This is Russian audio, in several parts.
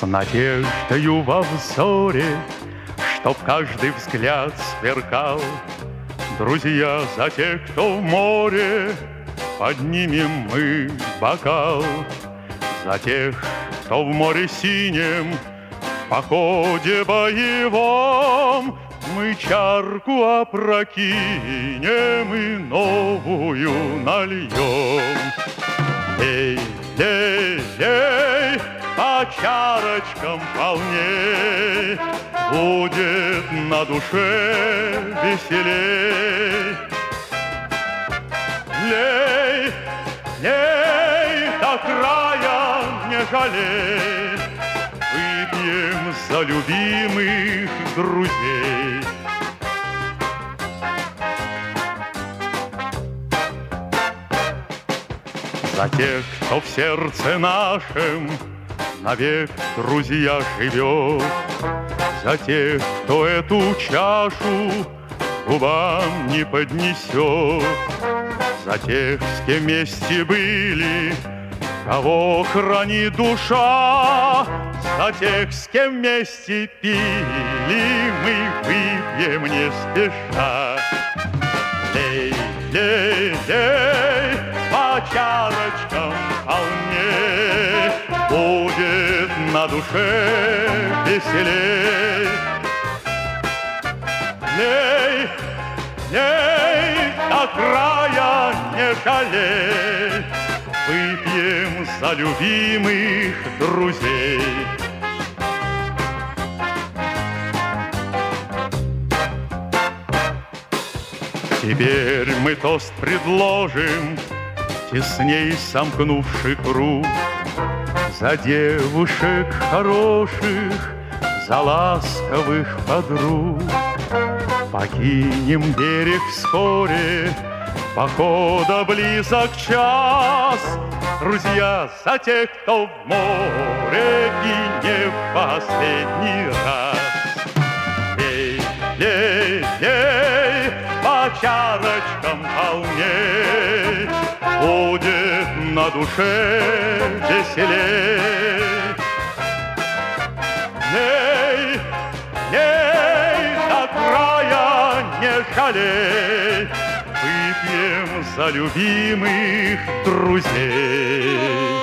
надеждою во взоре, чтоб каждый взгляд сверкал. Друзья, за тех, кто в море, поднимем мы бокал. За тех, кто в море синем, в походе боевом, мы чарку опрокинем и новую нальем. Эй, эй, эй, по чарочкам полней, будет на душе веселей. Лей, лей, до края не жалей, выпьем за любимых друзей. За тех, кто в сердце нашем навек, друзья, живет. За тех, кто эту чашу губам не поднесет. За тех, с кем вместе были, кого хранит душа. За тех, с кем вместе пили, мы выпьем не спеша. Лей, лей, лей, по чарочкам полней, будет на душе веселей. Лей, лей, до края не жалей, выпьем за любимых друзей. Теперь мы тост предложим, тесней сомкнувший круг, за девушек хороших, за ласковых подруг. Покинем берег вскоре, похода близок час. Друзья, за тех, кто в море, и не в последний раз. Эй, эй, эй, по чарочкам полней, будет на душе веселей. Эй, эй, до края не жалей, выпьем за любимых друзей.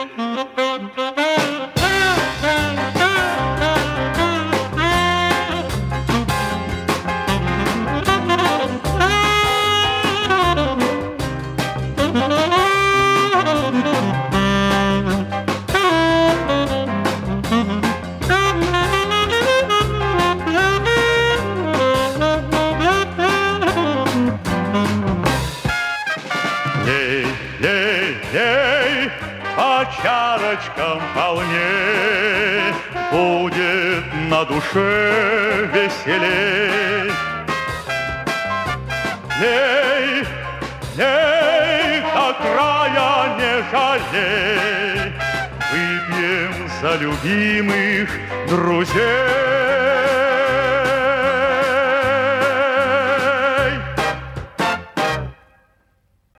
По чарочкам полней, будет на душе веселей. Лей, лей, до края не жалей, выпьем за любимых друзей.